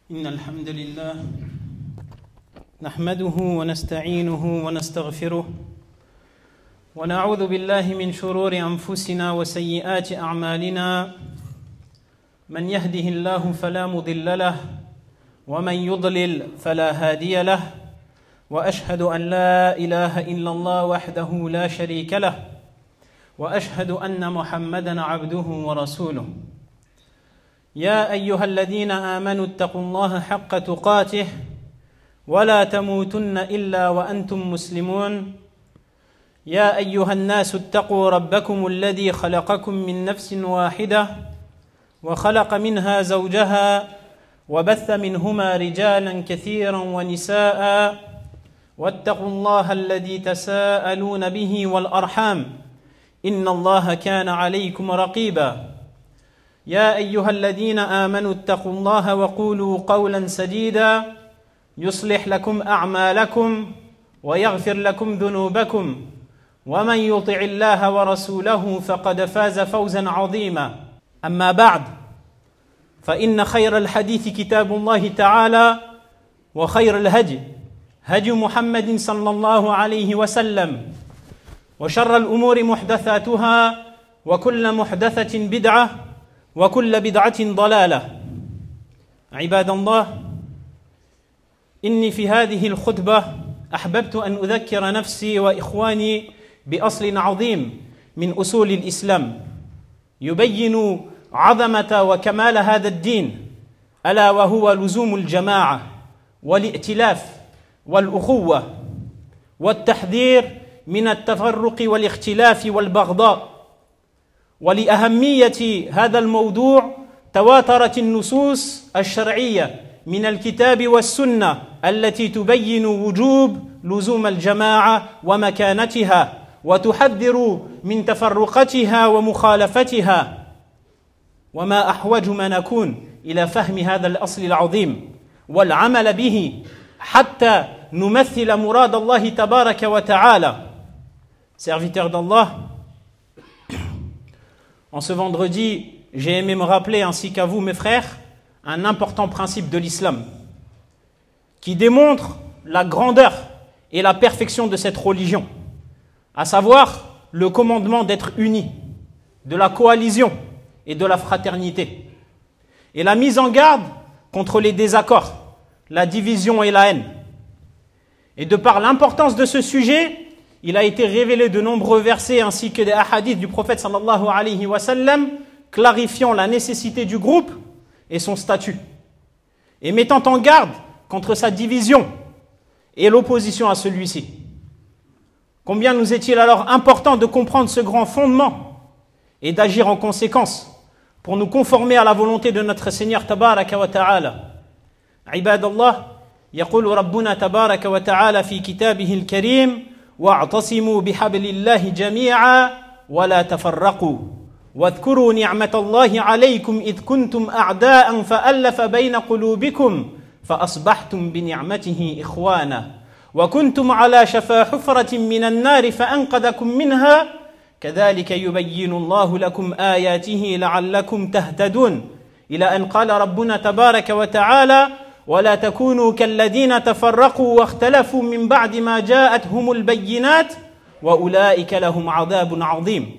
إن الحمد لله نحمده ونستعينه ونستغفره ونعوذ بالله من شرور أنفسنا وسيئات أعمالنا من يهده الله فلا مضل له ومن يضلل فلا هادي له وأشهد أن لا إله إلا الله وحده لا شريك له وأشهد أن محمدًا عبده ورسوله يا أيها الذين آمنوا اتقوا الله حق تقاته ولا تموتن إلا وأنتم مسلمون يا أيها الناس اتقوا ربكم الذي خلقكم من نفس واحدة وخلق منها زوجها وبث منهما رجالا كثيرا ونساء واتقوا الله الذي تساءلون به والأرحام إن الله كان عليكم رقيبا يا أيها الذين آمنوا اتقوا الله وقولوا قولا سديدا يصلح لكم أعمالكم ويغفر لكم ذنوبكم ومن يطع الله ورسوله فقد فاز فوزا عظيما أما بعد فإن خير الحديث كتاب الله تعالى وخير الهدي هدي محمد صلى الله عليه وسلم وشر الأمور محدثاتها وكل محدثة بدعة وكل بدعة ضلالة عباد الله إني في هذه الخطبة أحببت أن أذكر نفسي وإخواني بأصل عظيم من أصول الإسلام يبين عظمة وكمال هذا الدين ألا وهو لزوم الجماعة والائتلاف والأخوة والتحذير من التفرق والاختلاف والبغضاء ولأهمية هذا الموضوع تواترت النصوص الشرعية من الكتاب والسنة التي تبين وجوب لزوم الجماعة ومكانتها وتحذر من تفرقتها ومخالفتها وما أحوج ما نكون إلى فهم هذا الأصل العظيم والعمل به حتى نمثل مراد الله تبارك وتعالى. Serviteurs d'Allah, en ce vendredi, j'ai aimé me rappeler, ainsi qu'à vous mes frères, un important principe de l'islam qui démontre la grandeur et la perfection de cette religion, à savoir le commandement d'être unis, de la coalition et de la fraternité, et la mise en garde contre les désaccords, la division et la haine. Et de par l'importance de ce sujet, il a été révélé de nombreux versets ainsi que des hadiths du prophète sallallahu alayhi wa sallam clarifiant la nécessité du groupe et son statut et mettant en garde contre sa division et l'opposition à celui-ci. Combien nous est-il alors important de comprendre ce grand fondement et d'agir en conséquence pour nous conformer à la volonté de notre Seigneur tabaraka wa ta'ala. Ibadallah, يقول ربنا تبارك وتعالى في كتابه الكريم واعتصموا بحبل الله جميعا ولا تفرقوا واذكروا نعمة الله عليكم إذ كنتم أعداء فألف بين قلوبكم فأصبحتم بنعمته إخوانا وكنتم على شفا حفرة من النار فأنقذكم منها كذلك يبين الله لكم آياته لعلكم تهتدون إلى أن قال ربنا تبارك وتعالى ولا تكونوا كالذين تفرقوا واختلفوا من بعد ما جاءتهم البينات وأولئك لهم عذاب عظيم.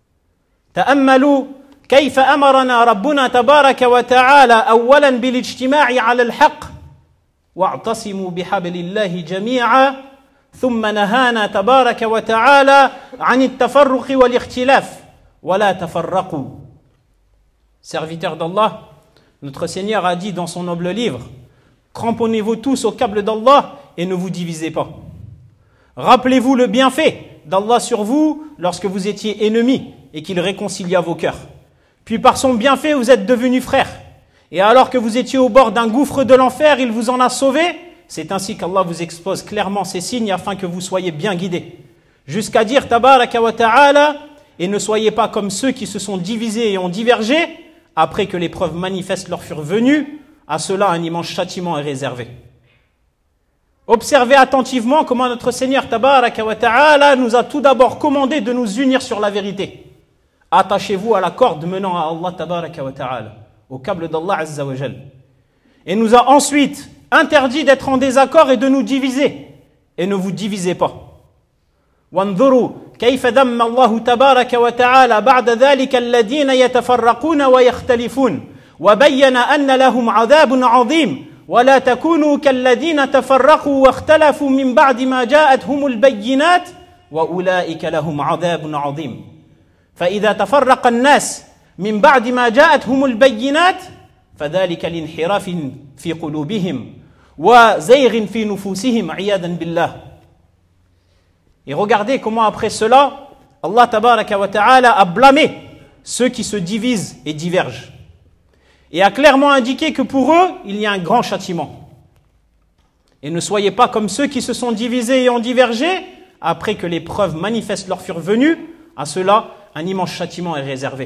تأملوا كيف أمرنا ربنا تبارك وتعالى أولا بالاجتماع على الحق واعتصموا بحبل الله جميعا ثم نهانا تبارك وتعالى عن التفرق والاختلاف ولا تفرقوا. Serviteurs d'Allah, notre Seigneur a dit dans son noble livre: cramponnez-vous tous au câble d'Allah et ne vous divisez pas. Rappelez-vous le bienfait d'Allah sur vous lorsque vous étiez ennemis et qu'il réconcilia vos cœurs. Puis par son bienfait, vous êtes devenus frères. Et alors que vous étiez au bord d'un gouffre de l'enfer, il vous en a sauvés. C'est ainsi qu'Allah vous expose clairement ces signes afin que vous soyez bien guidés. Jusqu'à dire tabaraka wa ta'ala, et ne soyez pas comme ceux qui se sont divisés et ont divergé, après que les preuves manifestes leur furent venues. À cela, un immense châtiment est réservé. Observez attentivement comment notre Seigneur tabaraka wa ta'ala nous a tout d'abord commandé de nous unir sur la vérité. Attachez-vous à la corde menant à Allah tabaraka wa ta'ala, au câble d'Allah azza wa jal. et nous a ensuite interdit d'être en désaccord et de nous diviser. Et ne vous divisez pas. وانظروا كيف ذم الله تبارك وتعالى بعد ذلك الذين يتفرقون ويختلفون وبين أن لهم عذاب عظيم ولا تكونوا كالذين تفرقوا واختلفوا من بعد ما جاءتهم البينات وأولئك لهم عذاب عظيم فإذا تفرق الناس من بعد ما جاءتهم البينات فذلك الانحراف في قلوبهم وزيغ في نفوسهم عياذا بالله. Et regardez comment après cela, Allah tabaraka wa ta'ala a blâmé ceux qui se divisent et divergent. Et a clairement indiqué que pour eux, il y a un grand châtiment. Et ne soyez pas comme ceux qui se sont divisés et ont divergé, après que les preuves manifestes leur furent venues, à cela, un immense châtiment est réservé.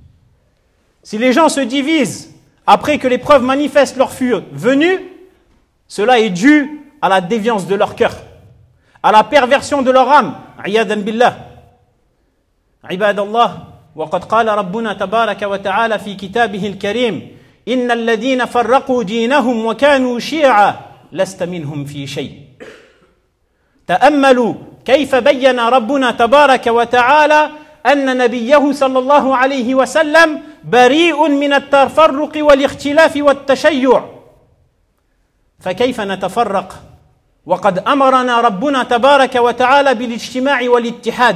Si les gens se divisent après que les preuves manifestes leur furent venues, cela est dû à la déviance de leur cœur, à la perversion de leur âme. Iyadan billah. Ibadallah, وقد قال ربنا تبارك وتعالى في كتابه الكريم إن الذين فرقوا دينهم وكانوا شيعا لست منهم في شيء. تأملوا كيف بين ربنا تبارك وتعالى أن نبيه صلى الله عليه وسلم بريء من التفرق والاختلاف والتشيع. فكيف نتفرق وقد أمرنا ربنا تبارك وتعالى بالاجتماع والاتحاد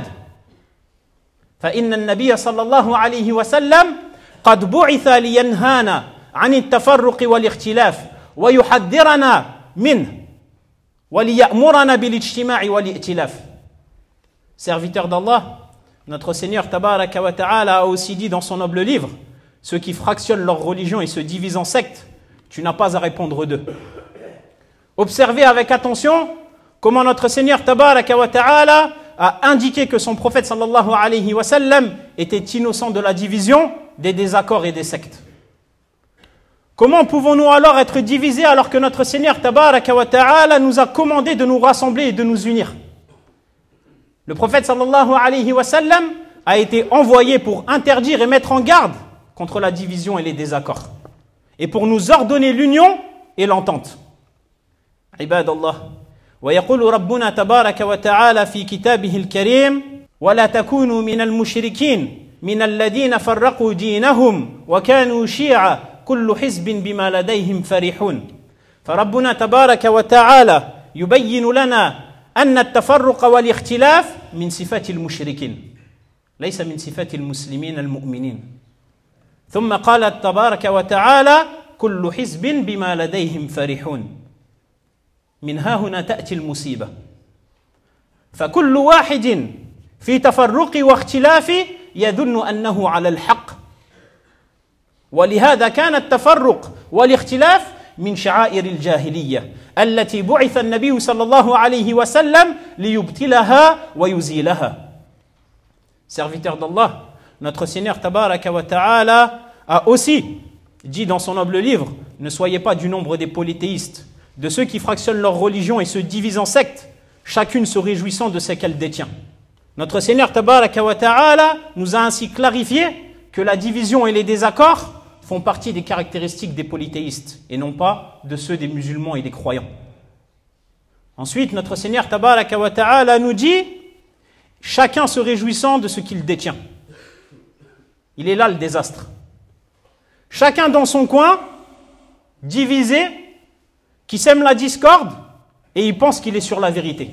فإن النبي صلى الله عليه وسلم قد بعث لينهانا عن التفرق والاختلاف ويحذرنا منه وليأمرنا بالاجتماع والائتلاف. Serviteur d'Allah, notre Seigneur Tabaraka wa Ta'ala a aussi dit dans son noble livre, ceux qui fractionnent leur religion et se divisent en sectes, tu n'as pas à répondre d'eux. Observez avec attention comment notre Seigneur Tabaraka wa Ta'ala a indiqué que son prophète sallallahu alayhi wa sallam était innocent de la division, des désaccords et des sectes. Comment pouvons-nous alors être divisés alors que notre Seigneur Tabaraka wa Ta'ala nous a commandé de nous rassembler et de nous unir? Le prophète sallallahu alayhi wa sallam a été envoyé pour interdire et mettre en garde contre la division et les désaccords et pour nous ordonner l'union et l'entente. عباد الله ويقول ربنا تبارك وتعالى في كتابه الكريم ولا تكونوا من المشركين من الذين فرقوا دينهم وكانوا شيعا كل حزب بما لديهم فرحون. فربنا تبارك وتعالى يبين لنا أن التفرق والاختلاف من صفات المشركين ليس من صفات المسلمين المؤمنين. ثم قال تبارك وتعالى كل حزب بما لديهم فرحون. من ها هنا تأتي المصيبة فكل واحد في تفرق واختلاف يظن أنه على الحق ولهذا كان التفرق والاختلاف من شعائر الجاهلية التي بعث النبي صلى الله عليه وسلم ليبتلها ويزيلها. Serviteur d'Allah, notre Seigneur Tabaraka wa Ta'ala a aussi dit dans son noble livre, ne soyez pas du nombre des polythéistes, de ceux qui fractionnent leur religion et se divisent en sectes, chacune se réjouissant de ce qu'elle détient. Notre Seigneur Tabaraka wa Ta'ala nous a ainsi clarifié que la division et les désaccords font partie des caractéristiques des polythéistes et non pas de ceux des musulmans et des croyants. Ensuite, notre Seigneur Tabaraka wa Ta'ala nous dit chacun se réjouissant de ce qu'il détient. Il est là le désastre. Chacun dans son coin, divisé, qui sème la discorde et il pense qu'il est sur la vérité.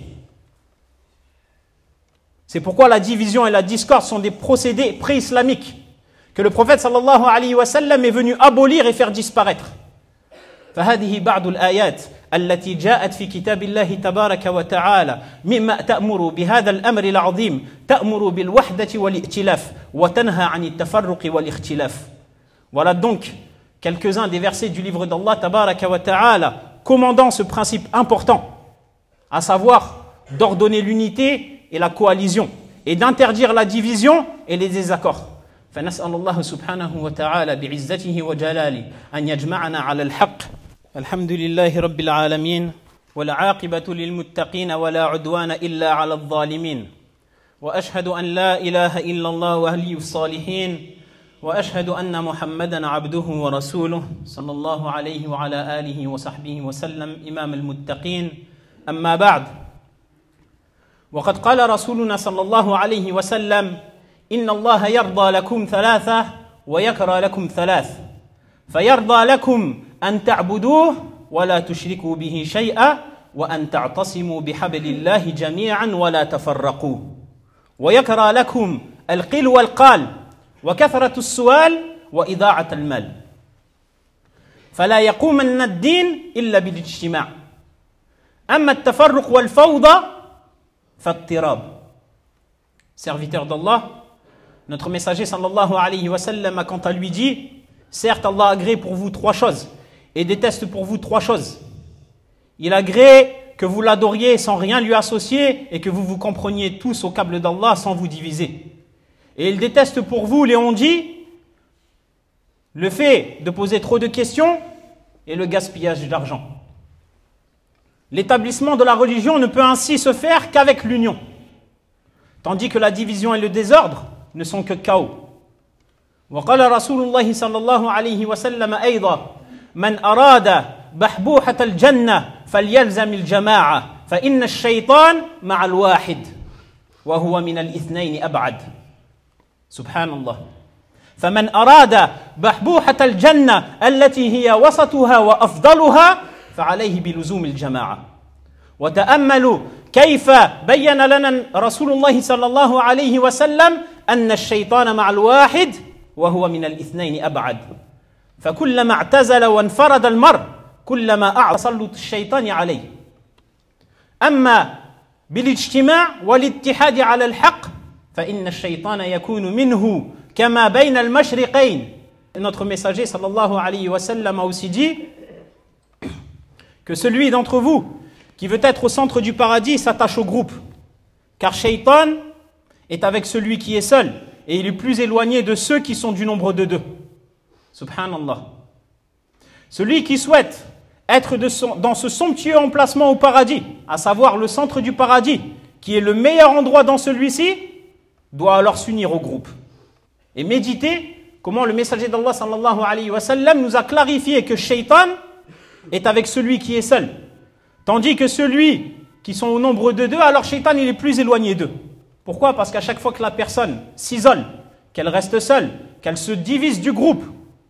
C'est pourquoi la division et la discorde sont des procédés pré-islamiques que le prophète sallallahu alayhi wa sallam est venu abolir et faire disparaître. فهذه بعض الآيات التي جاءت في كتاب الله تبارك وتعالى مما تأمر بهذا الأمر العظيم تأمر بالوحدة والائتلاف وتنهى عن التفرق والاختلاف. Voilà donc quelques-uns des versets du livre d'Allah tabaraka wa ta'ala commandant ce principe important, à savoir d'ordonner l'unité et la coalition et d'interdire la division et les désaccords. فنسأل الله سبحانه وتعالى بعزته وجلاله أن يجمعنا على الحق. الحمد لله رب العالمين والعاقبة للمتقين ولا عدوان إلا على الظالمين وأشهد أن لا إله إلا الله ولي الصالحين وأشهد أن محمدًا عبده ورسوله صلى الله عليه وعلى آله وصحبه وسلم إمام المتقين أما بعد وقد قال رسولنا صلى الله عليه وسلم إن الله يرضى لكم ثلاثة ويكره لكم ثلاث فيرضى لكم أن تعبدوه ولا تشركوا به شيئا وأن تعتصموا بحبل الله جميعا ولا تفرقوا ويكره لكم القيل والقال وكثرة السؤال وإضاعة المال فلا يقومن الدين إلا بالاجتماع أما التفرق والفوضى فاضطراب. Serviteur d'Allah, notre messager sallallahu alayhi wa sallam a quant à lui dit: certes Allah agrée pour vous trois choses et déteste pour vous trois choses. Il agrée que vous l'adoriez sans rien lui associer et que vous vous compreniez tous au câble d'Allah sans vous diviser. Et il déteste pour vous, les on-dit, le fait de poser trop de questions et le gaspillage d'argent. L'établissement de la religion ne peut ainsi se faire qu'avec l'union, tandis que la division et le désordre ne sont que chaos. وقال رسول الله صلى الله عليه وسلم أيضا من أراد بحبوحة الجنة فليلزم الجماعة فإن الشيطان مع الواحد وهو من الاثنين أبعد. سبحان الله. فمن أراد بحبوحة الجنة التي هي وسطها وأفضلها فعليه بلزوم الجماعة. وتأملوا كيف بين لنا رسول الله صلى الله عليه وسلم أن الشيطان مع الواحد وهو من الاثنين أبعد. فكلما اعتزل وانفرد المرء كلما أعظم تسلط الشيطان عليه. أما بالاجتماع والاتحاد على الحق فإن الشيطان يكون منه كما بين المشرقين. Notre messager sallallahu alayhi wa sallam a aussi dit que celui d'entre vous qui veut être au centre du paradis s'attache au groupe, car Shaitan est avec celui qui est seul et il est plus éloigné de ceux qui sont du nombre de deux. Subhanallah. Celui qui souhaite être dans ce somptueux emplacement au paradis, à savoir le centre du paradis, qui est le meilleur endroit dans celui-ci, doit alors s'unir au groupe. Et méditer comment le messager d'Allah sallallahu alayhi wa sallam nous a clarifié que Shaitan est avec celui qui est seul. Tandis que celui qui sont au nombre de deux, alors Shaitan il est plus éloigné d'eux. Pourquoi? Parce qu'à chaque fois que la personne s'isole, qu'elle reste seule, qu'elle se divise du groupe,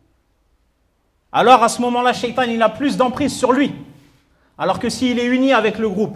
alors à ce moment-là, Shaitan il a plus d'emprise sur lui. Alors que s'il est uni avec le groupe,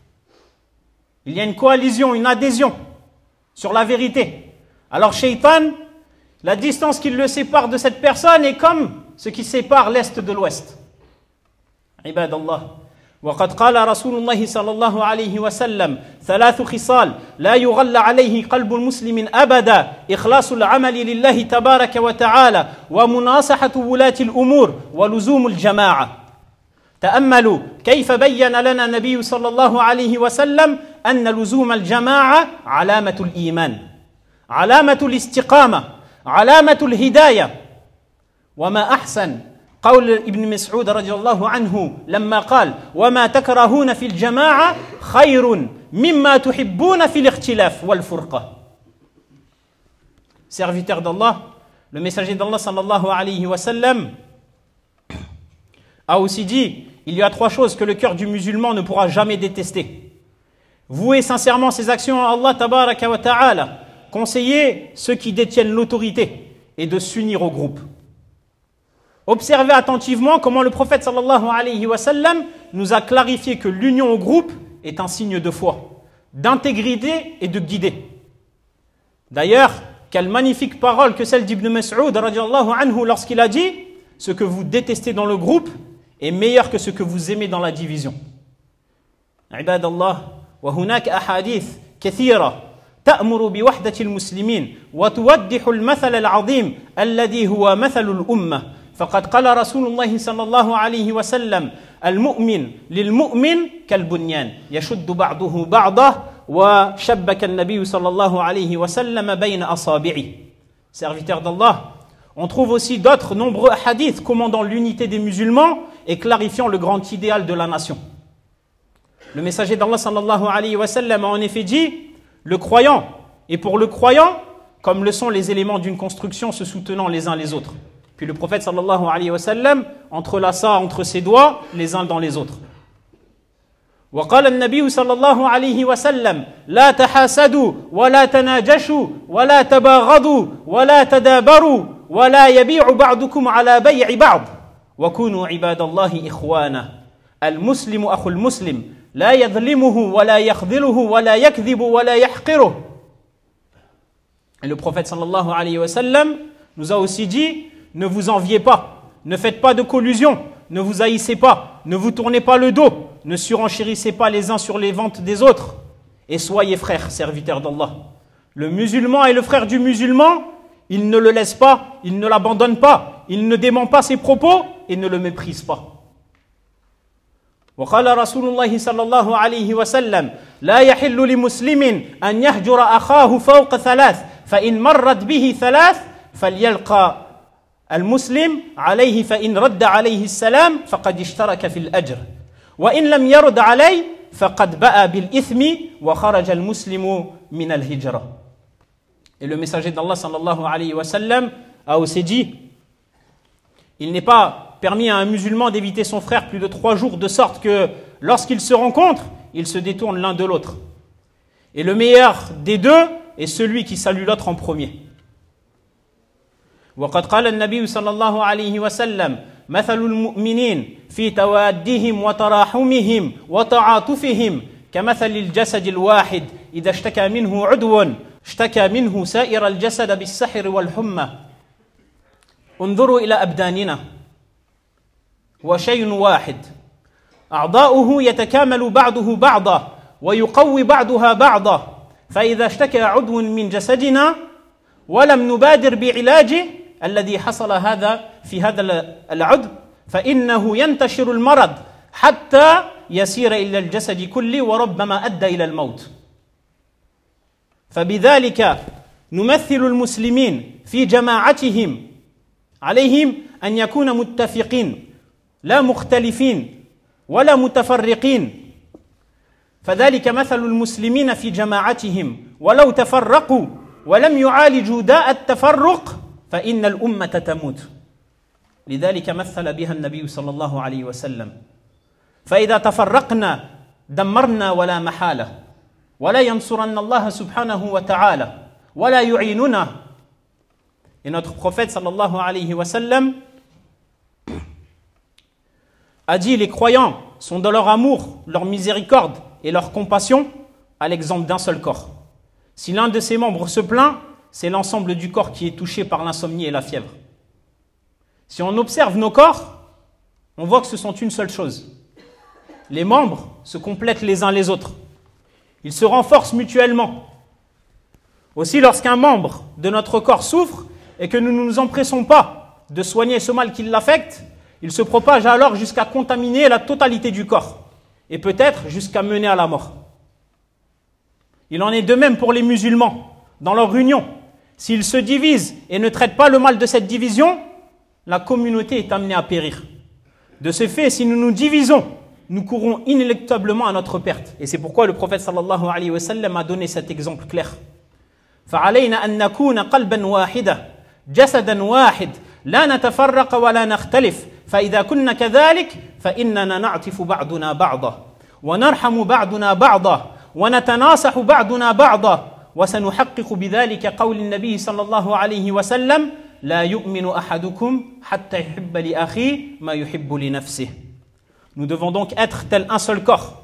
il y a une coalition, une adhésion sur la vérité. Alors Shaitan, la distance qui le sépare de cette personne est comme ce qui sépare l'Est de l'Ouest. Ibadallah. وقد قال رسول الله صلى الله عليه وسلم ثلاث خصال لا يغل عليه قلب المسلم أبدا إخلاص العمل لله تبارك وتعالى ومناصحة ولاة الأمور ولزوم الجماعة. تأملوا كيف بين لنا النبي صلى الله عليه وسلم أن لزوم الجماعة علامة الإيمان علامة الاستقامة علامة الهداية. وما أحسن قول ابن مسعود رضي الله عنه لما قال وما تكرهون في الجماعة خير مما تحبون في الاختلاف والفرقة. Serviteur d'Allah, le messager d'Allah sallallahu alayhi wa sallam a aussi dit: il y a trois choses que le cœur du musulman ne pourra jamais détester. Vouer sincèrement ses actions à Allah tabaraka wa ta'ala, conseiller ceux qui détiennent l'autorité et de s'unir au groupe. Observez attentivement comment le prophète sallallahu alayhi wa sallam nous a clarifié que l'union au groupe est un signe de foi, d'intégrité et de guider. D'ailleurs, quelle magnifique parole que celle d'Ibn Mas'ud radiallahu anhu lorsqu'il a dit: ce que vous détestez dans le groupe est meilleur que ce que vous aimez dans la division. Ibadallah, wa hunak ahadith kathira تأمر بوحدة المسلمين وتوضح المثل العظيم الذي هو مثل الأمة. فقد قال رسول الله صلى الله عليه وسلم المؤمن للمؤمن كالبنيان يشد بعضه بعضه وشبك النبي صلى الله عليه وسلم بين أصابعه. Serviteur d'Allah, on trouve aussi d'autres nombreux hadiths commandant l'unité des musulmans et clarifiant le grand idéal de la nation. Le messager d'Allah sallallahu alayhi wa sallam a en effet dit: le croyant, et pour le croyant, comme le sont les éléments d'une construction se soutenant les uns les autres. Puis le prophète sallallahu alayhi wa sallam entrelaça entre ses doigts les uns dans les autres. وقال النبي صلى الله عليه وسلم لا تحاسدوا ولا تناجشوا ولا تباغضوا ولا تدابروا ولا يبيع بعضكم على بيع بعض وكونوا عباد الله إخوانا المسلم أخو المسلم لا يظلمه ولا يخذله ولا يكذب ولا يحقره. Et le prophète sallallahu alayhi wa sallam nous a aussi dit, ne vous enviez pas, ne faites pas de collusion, ne vous haïssez pas, ne vous tournez pas le dos, ne surenchérissez pas les uns sur les ventes des autres, et soyez frères, serviteurs d'Allah. Le musulman est le frère du musulman, il ne le laisse pas, il ne l'abandonne pas, il ne dément pas ses propos et ne le méprise pas. وقال رسول الله صلى الله عليه وسلم لا يحل لمسلم أن يهجر أخاه فوق ثلاث فإن مرت به ثلاث فليلقى المسلم عليه فإن رد عليه السلام فقد اشترك في الأجر وإن لم يرد عليه فقد بأ بالإثم وخرج المسلم من الهجرة. Et le messager d'Allah sallallahu alayhi wa sallam a aussi dit, il n'est pas permis à un musulman d'éviter son frère plus de 3 jours, de sorte que lorsqu'ils se rencontrent, ils se détournent l'un de l'autre. Et le meilleur des deux est celui qui salue l'autre en premier. وقد قال النبي صلى الله عليه وسلم مثل المؤمنين في توادهم وتراحمهم وتعاطفهم كمثل الجسد الواحد إذا اشتكى منه عضو اشتكى منه سائر الجسد بالسحر والحمى. انظروا إلى أبداننا هو شيء واحد أعضاؤه يتكامل بعضه بعضا ويقوي بعضها بعضا فإذا اشتكى عضو من جسدنا ولم نبادر بعلاجه الذي حصل هذا في هذا العضو فإنه ينتشر المرض حتى يسير إلى الجسد كله وربما أدى إلى الموت. فبذلك نمثل المسلمين في جماعتهم عليهم أن يكونوا متفقين لا مختلفين ولا متفرقين. فذلك مثل المسلمين في جماعتهم ولو تفرقوا ولم يعالجوا داء التفرق فإن الأمة تموت. لذلك مثل بها النبي صلى الله عليه وسلم. فإذا تفرقنا دمرنا ولا محالة ولا ينصرن الله سبحانه وتعالى ولا يعيننا. Et notre prophète sallallahu alayhi wa sallam a dit, les croyants sont dans leur amour, leur miséricorde et leur compassion à l'exemple d'un seul corps. Si l'un de ses membres se plaint, c'est l'ensemble du corps qui est touché par l'insomnie et la fièvre. Si on observe nos corps, on voit que ce sont une seule chose. Les membres se complètent les uns les autres. Ils se renforcent mutuellement. Aussi, lorsqu'un membre de notre corps souffre et que nous ne nous empressons pas de soigner ce mal qui l'affecte, il se propage alors jusqu'à contaminer la totalité du corps et peut-être jusqu'à mener à la mort. Il en est de même pour les musulmans. Dans leur union, s'ils se divisent et ne traitent pas le mal de cette division, la communauté est amenée à périr. De ce fait, si nous nous divisons, nous courons inéluctablement à notre perte. Et c'est pourquoi le prophète sallallahu alayhi wa sallam a donné cet exemple clair. فَعَلَيْنَا أَن نَّكُونَ قَلْبًا وَاحِدًا جَسَدًا واحد لا نتفرق ولا نختلف فإذا كنا كذلك فإننا نعطف بعضنا بعضا ونرحم بعضنا بعضا ونتناصح بعضنا بعضا وسنحقق بذلك قول النبي صلى الله عليه وسلم لا يؤمن أحدكم حتى يحب لأخيه ما يحب لنفسه. Nous devons donc être tel un seul corps,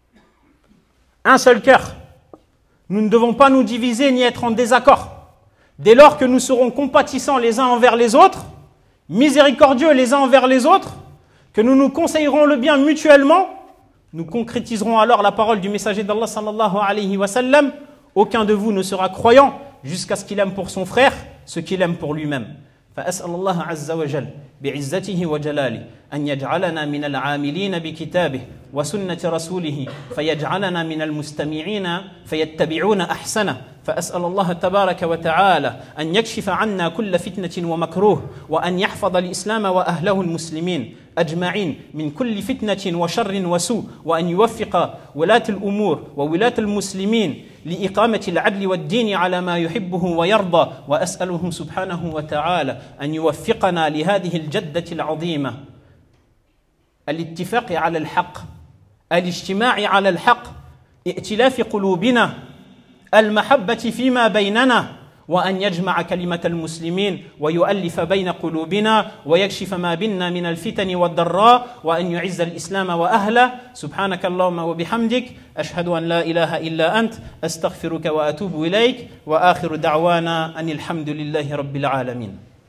un seul cœur. Nous ne devons pas nous diviser ni être en désaccord. Dès lors que nous serons compatissants les uns envers les autres, miséricordieux les uns envers les autres, que nous nous conseillerons le bien mutuellement, nous concrétiserons alors la parole du messager d'Allah sallallahu alayhi wa sallam. Aucun de vous ne sera croyant jusqu'à ce qu'il aime pour son frère ce qu'il aime pour lui-même. فأسأل الله عز وجل بعزته وجلاله أن يجعلنا من العاملين بكتابه وسنة رسوله فيجعلنا من المستمعين فيتبعون أحسنه. فأسأل الله تبارك وتعالى أن يكشف عنا كل فتنة ومكروه وأن يحفظ الإسلام وأهله المسلمين أجمعين من كل فتنة وشر وسوء وأن يوفق ولاة الأمور وولاة المسلمين لإقامة العدل والدين على ما يحبه ويرضى، وأسأله سبحانه وتعالى أن يوفقنا لهذه الجدة العظيمة، الاتفاق على الحق، الاجتماع على الحق، ائتلاف قلوبنا، المحبة فيما بيننا، وأن يجمع كلمة المسلمين ويؤلف بين قلوبنا ويكشف ما بنا من الفتن والضراء، وأن يعز الإسلام وأهله. سبحانك اللهم وبحمدك، أشهد أن لا إله إلا أنت، أستغفرك وأتوب إليك، وآخر دعوانا أن الحمد لله رب العالمين.